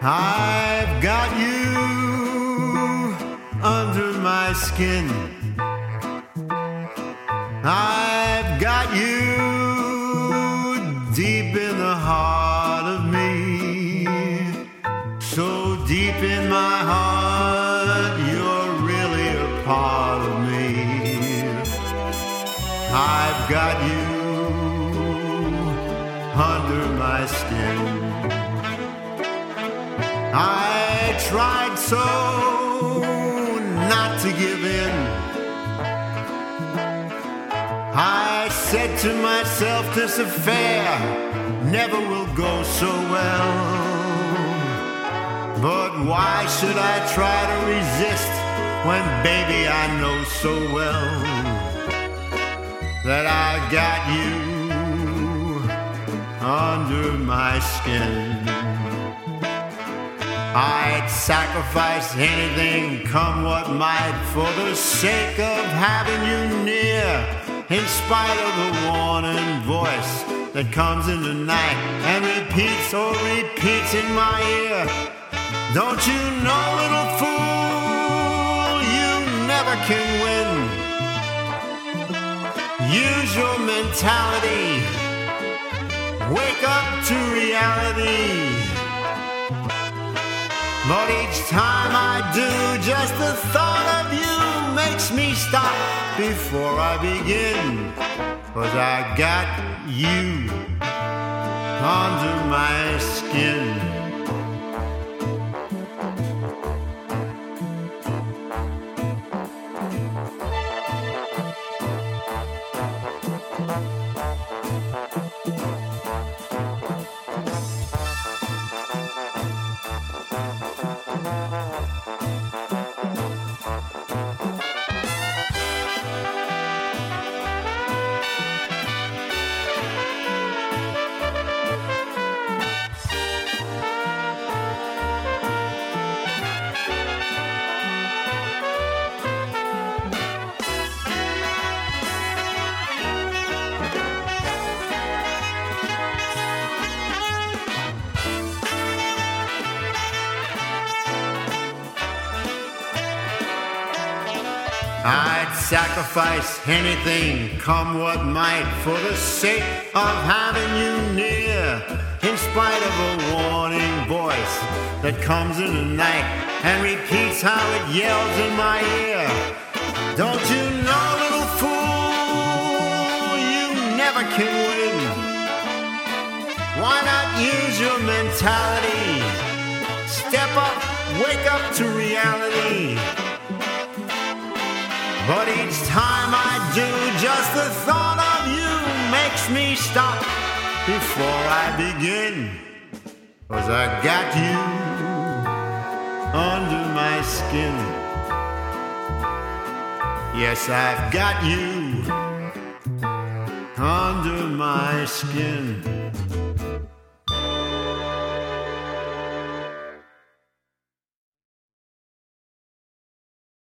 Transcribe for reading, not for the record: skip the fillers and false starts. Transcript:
I've got you under my skin. I've got you deep in the heart of me. So deep in my heart, you're really a part of me. I've got you under my skin. I tried so not to give in. I said to myself, this affair never will go so well. But why should I try to resist when, baby, I know so well that I got you under my skin. I'd sacrifice anything, come what might, for the sake of having you near, in spite of the warning voice that comes in the night and repeats in my ear. Don't you know, little fool, you never can win. Use your mentality, wake up to reality. But each time I do, just the thought of you makes me stop before I begin. 'Cause I got you under my skin. I'd sacrifice anything, come what might, for the sake of having you near, in spite of a warning voice that comes in the night and repeats how it yells in my ear. Don't you know, little fool, you never can win. Why not use your mentality? Step up, wake up to reality. But each time I do, just the thought of you makes me stop before I begin. 'Cause I got you under my skin. Yes, I've got you under my skin.